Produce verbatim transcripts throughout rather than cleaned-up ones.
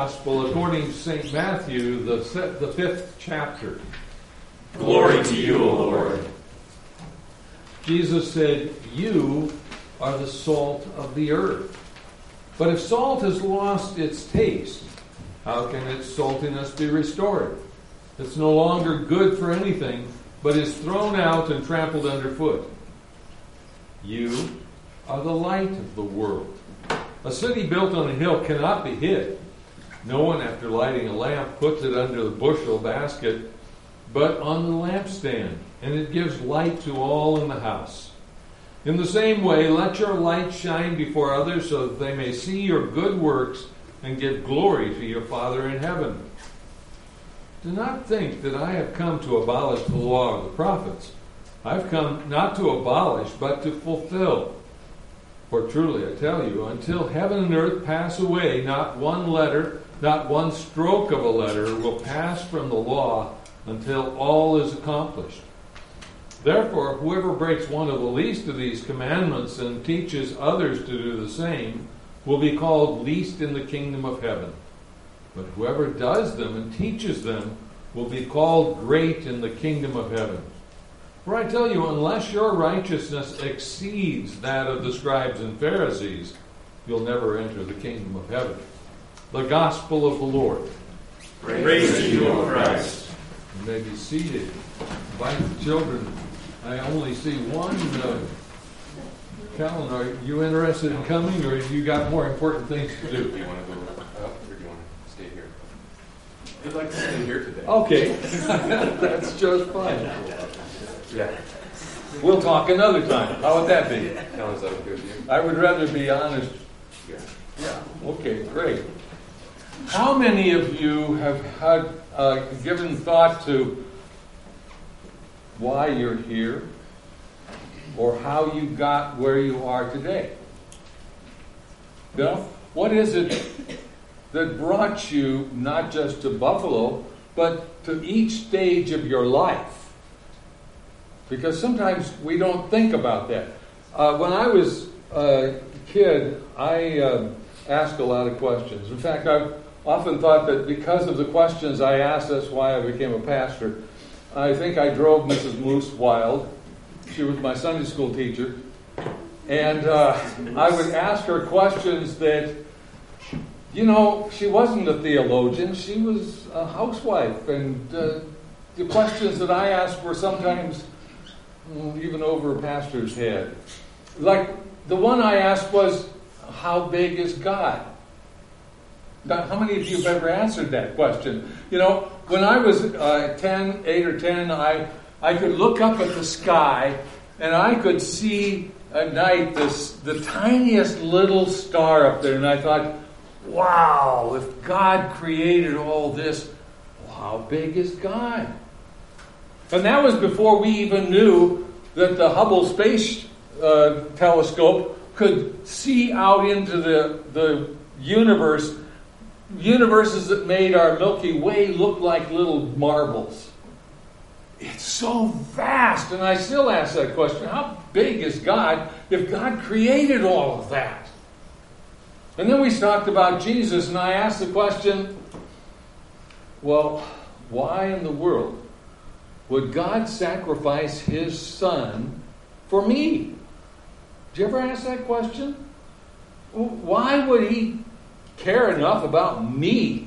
Gospel according to Saint Matthew, the, the fifth chapter. Glory to you, O Lord. Jesus said, "You are the salt of the earth. But if salt has lost its taste, how can its saltiness be restored? It's no longer good for anything, but is thrown out and trampled underfoot. You are the light of the world. A city built on a hill cannot be hid. No one, after lighting a lamp, puts it under the bushel basket, but on the lampstand, and it gives light to all in the house. In the same way, let your light shine before others so that they may see your good works and give glory to your Father in heaven. Do not think that I have come to abolish the law of the prophets. I've come not to abolish, but to fulfill. For truly I tell you, until heaven and earth pass away, not one letter, not one stroke of a letter will pass from the law until all is accomplished. Therefore, whoever breaks one of the least of these commandments and teaches others to do the same will be called least in the kingdom of heaven. But whoever does them and teaches them will be called great in the kingdom of heaven. For I tell you, unless your righteousness exceeds that of the scribes and Pharisees, you'll never enter the kingdom of heaven." The Gospel of the Lord. Praise, Praise to you, O Christ. You may be seated. Invite the children. I only see one. Uh, Callan, are you interested in coming, or have you got more important things to do? Do you want to go up, or do you want to stay here? I'd like to stay here today. Okay. That's just fine. Yeah. We'll talk another time. How would that be? Callan, is that okay with you? I would rather be honest. Yeah. Yeah. Okay, great. How many of you have had uh, given thought to why you're here or how you got where you are today? You know, what is it that brought you not just to Buffalo, but to each stage of your life? Because sometimes we don't think about that. Uh, when I was a kid, I uh, asked a lot of questions. In fact, I've often thought that because of the questions I asked, that's why I became a pastor. I think I drove Missus Moose wild. She was my Sunday school teacher. And uh, I would ask her questions that, you know, she wasn't a theologian. She was a housewife. And uh, the questions that I asked were sometimes well, even over a pastor's head. Like, the one I asked was, how big is God? Now, how many of you have ever answered that question? You know, when I was uh, ten, eight or ten, I, I could look up at the sky and I could see at night this the tiniest little star up there. And I thought, wow, if God created all this, well, how big is God? And that was before we even knew that the Hubble Space uh, Telescope could see out into the, the universe, universes that made our Milky Way look like little marbles. It's so vast, and I still ask that question, how big is God if God created all of that? And then we talked about Jesus, and I asked the question, well, why in the world would God sacrifice His Son for me? Did you ever ask that question? Why would He care enough about me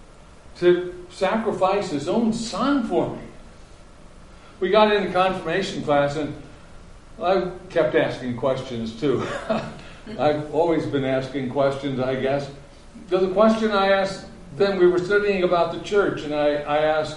to sacrifice His own Son for me? We got into confirmation class, and I kept asking questions too. I've always been asking questions, I guess. The question I asked, then we were studying about the church, and I, I asked,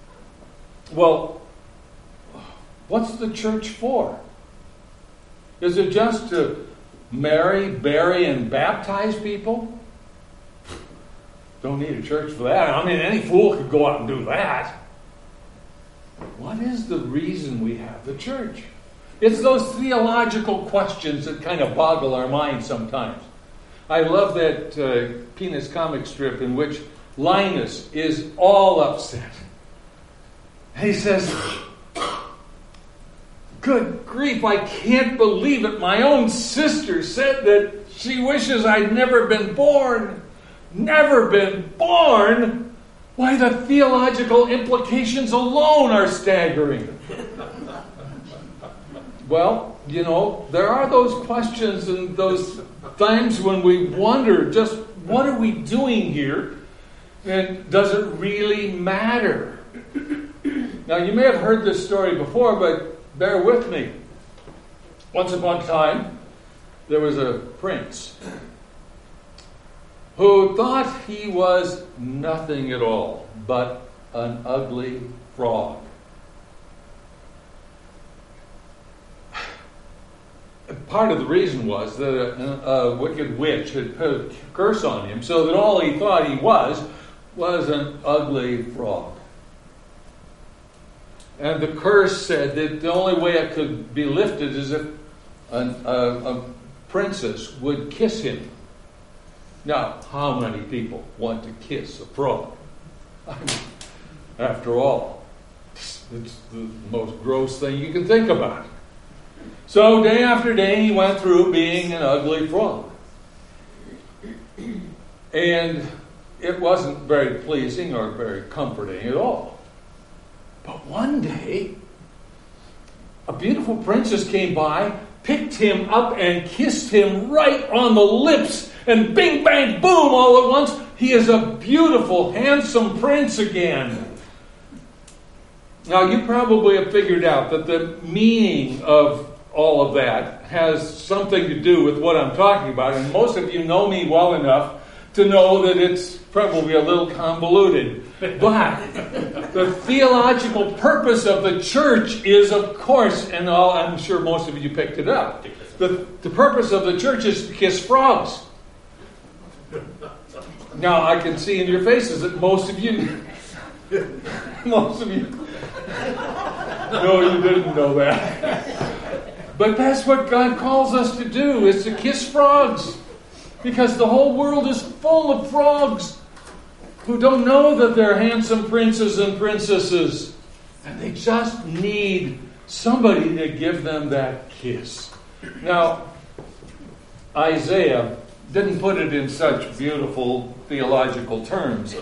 well, what's the church for? Is it just to marry, bury, and baptize people? Don't need a church for that. I mean, any fool could go out and do that. What is the reason we have the church? It's those theological questions that kind of boggle our minds sometimes. I love that uh, Peanuts comic strip in which Linus is all upset. And he says, good grief, I can't believe it. My own sister said that she wishes I'd never been born. never been born, why, the theological implications alone are staggering. Well, you know, there are those questions and those times when we wonder, just what are we doing here? And does it really matter? Now, you may have heard this story before, but bear with me. Once upon a time, there was a prince who thought he was nothing at all but an ugly frog. Part of the reason was that a, a wicked witch had put a curse on him, so that all he thought he was was an ugly frog. And the curse said that the only way it could be lifted is if an, a, a princess would kiss him. Now, how many people want to kiss a frog? I mean, after all, it's the most gross thing you can think about. So day after day, he went through being an ugly frog. And it wasn't very pleasing or very comforting at all. But one day, a beautiful princess came by, picked him up and kissed him right on the lips. And bing, bang, boom, all at once, he is a beautiful, handsome prince again. Now, you probably have figured out that the meaning of all of that has something to do with what I'm talking about. And most of you know me well enough to know that it's probably a little convoluted. But the theological purpose of the church is, of course, and all, I'm sure most of you picked it up, the, the purpose of the church is to kiss frogs. Now, I can see in your faces that most of you, most of you, no, you didn't know that. But that's what God calls us to do, is to kiss frogs. Because the whole world is full of frogs who don't know that they're handsome princes and princesses. And they just need somebody to give them that kiss. Now, Isaiah didn't put it in such beautiful theological terms.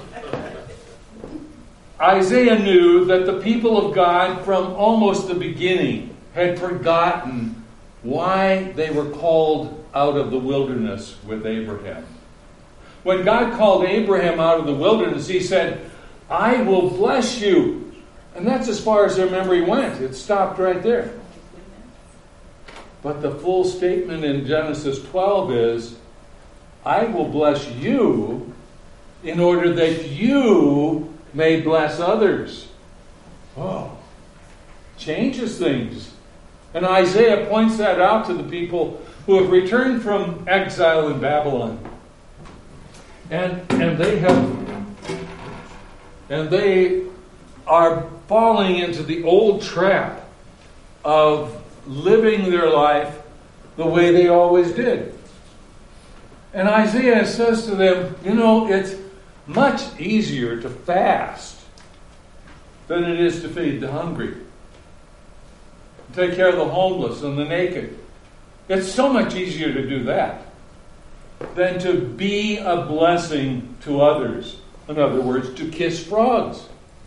Isaiah knew that the people of God from almost the beginning had forgotten why they were called out of the wilderness with Abraham. When God called Abraham out of the wilderness, he said, I will bless you. And that's as far as their memory went. It stopped right there. But the full statement in Genesis twelve is, I will bless you in order that you may bless others. Oh, changes things. And Isaiah points that out to the people who have returned from exile in Babylon. And and they have and they are falling into the old trap of living their life the way they always did. And Isaiah says to them, you know, it's much easier to fast than it is to feed the hungry. Take care of the homeless and the naked. It's so much easier to do that than to be a blessing to others. In other words, to kiss frogs.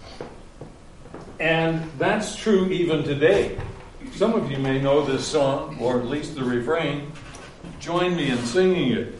And that's true even today. Some of you may know this song, or at least the refrain. Join me in singing it.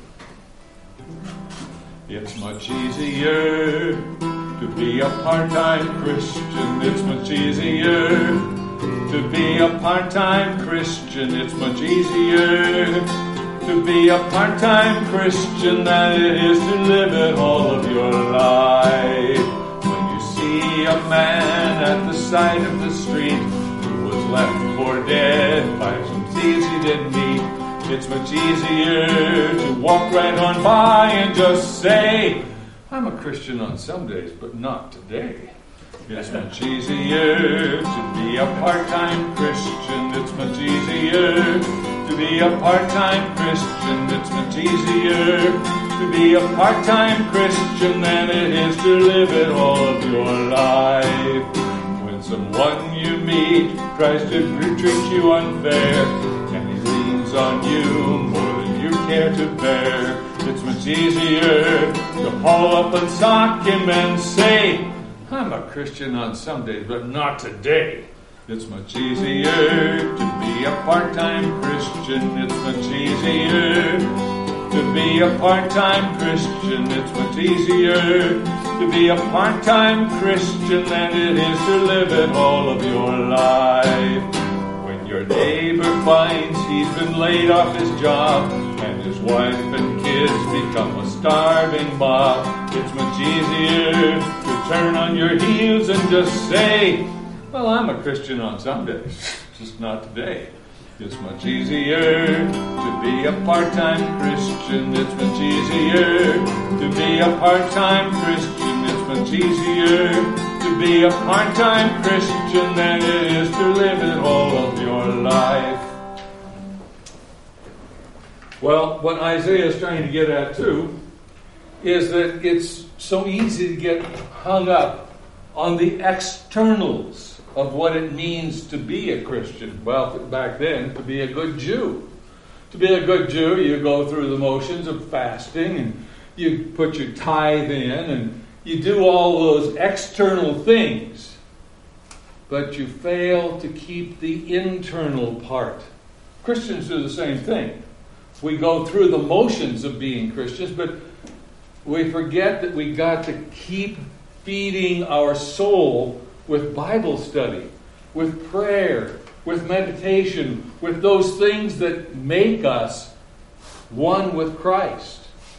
It's much easier to be a part-time Christian. It's much easier to be a part-time Christian. It's much easier to be a part-time Christian than it is to live it all of your life. When you see a man at the side of the street who was left for dead by some thieves he didn't meet, it's much easier to walk right on by and just say, I'm a Christian on some days, but not today. It's much easier to be a part-time Christian. It's much easier to be a part-time Christian. It's much easier to be a part-time Christian than it is to live it all of your life. When someone you meet tries to treat you unfair, and he leans on you more than you care to bear, It's much easier to haul up and sock him and say, I'm a Christian on some days, but not today. It's much easier to be a part-time Christian. It's much easier to be a part-time Christian. It's much easier to be a part-time Christian than it is to live it all of your life. When your neighbor finds he's been laid off his job and his wife and kids become a starving mob, it's much easier to turn on your heels and just say, well, I'm a Christian on some days, just not today. It's much easier to be a part-time Christian. It's much easier to be a part-time Christian. It's much easier to be a part-time Christian than it is to live it all of your life. Well, what Isaiah is trying to get at, too, is that it's so easy to get hung up on the externals of what it means to be a Christian. Well, back then, to be a good Jew. To be a good Jew, you go through the motions of fasting, and you put your tithe in, and you do all those external things. But you fail to keep the internal part. Christians do the same thing. We go through the motions of being Christians, but we forget that we got to keep feeding our soul with Bible study, with prayer, with meditation, with those things that make us one with Christ.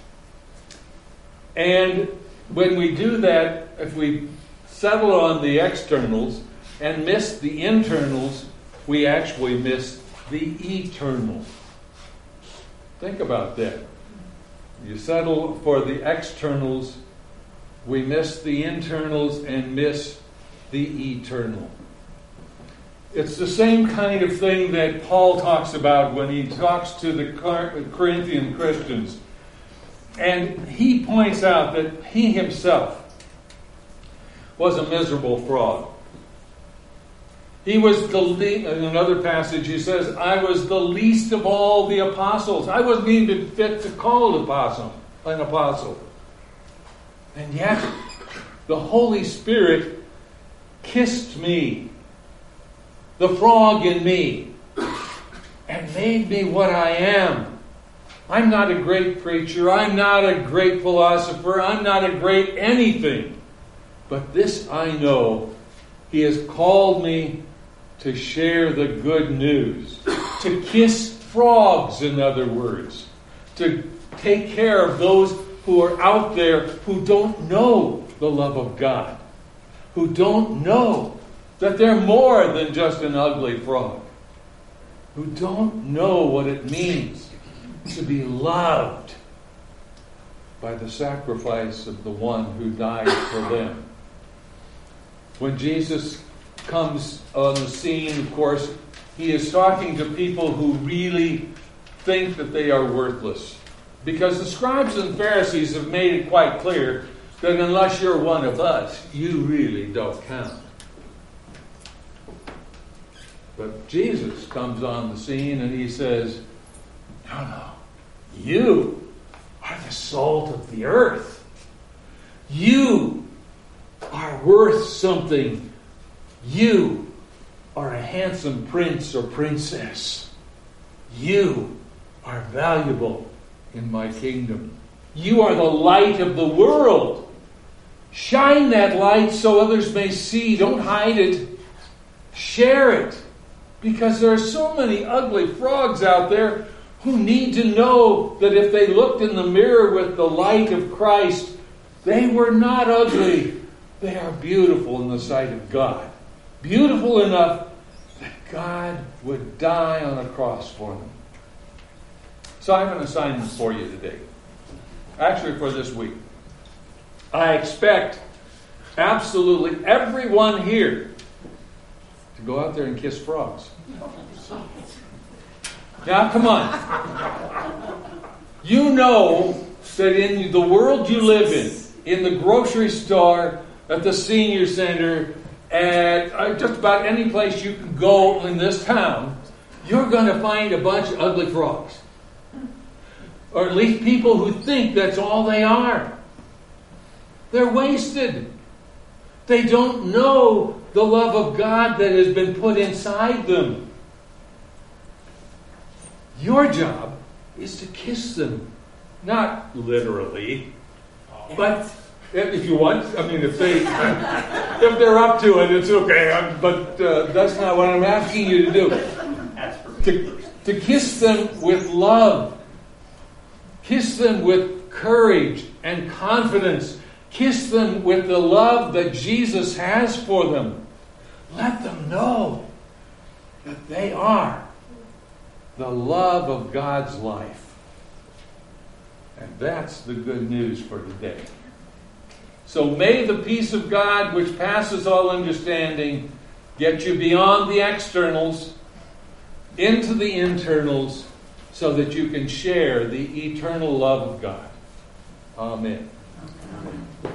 And when we do that, if we settle on the externals and miss the internals, we actually miss the eternal. Think about that. You settle for the externals, we miss the internals and miss the eternal. It's the same kind of thing that Paul talks about when he talks to the Corinthian Christians. And he points out that he himself was a miserable fraud. He was the least, in another passage he says, I was the least of all the apostles. I wasn't even fit to call an apostle, an apostle. And yet, the Holy Spirit kissed me, the frog in me, and made me what I am. I'm not a great preacher. I'm not a great philosopher. I'm not a great anything. But this I know. He has called me to share the good news. To kiss frogs, in other words. To take care of those who are out there who don't know the love of God. Who don't know that they're more than just an ugly frog. Who don't know what it means to be loved by the sacrifice of the one who died for them. When Jesus comes on the scene, of course, he is talking to people who really think that they are worthless. Because the scribes and Pharisees have made it quite clear that unless you're one of us, you really don't count. But Jesus comes on the scene and he says, no, no, you are the salt of the earth. You are worth something. You are a handsome prince or princess. You are valuable in my kingdom. You are the light of the world. Shine that light so others may see. Don't hide it. Share it. Because there are so many ugly frogs out there who need to know that if they looked in the mirror with the light of Christ, they were not ugly. They are beautiful in the sight of God. Beautiful enough that God would die on a cross for them. So I have an assignment for you today. Actually, for this week. I expect absolutely everyone here to go out there and kiss frogs. Now, come on. You know that in the world you live in, in the grocery store, at the senior center, at just about any place you can go in this town, you're going to find a bunch of ugly frogs. Or at least people who think that's all they are. They're wasted. They don't know the love of God that has been put inside them. Your job is to kiss them. Not literally, but if you want, I mean, if they, if they're up to it, it's okay. But uh, that's not what I'm asking you to do. To, to kiss them with love. Kiss them with courage and confidence. Kiss them with the love that Jesus has for them. Let them know that they are the love of God's life. And that's the good news for today. So may the peace of God, which passes all understanding, get you beyond the externals, into the internals, so that you can share the eternal love of God. Amen. Amen.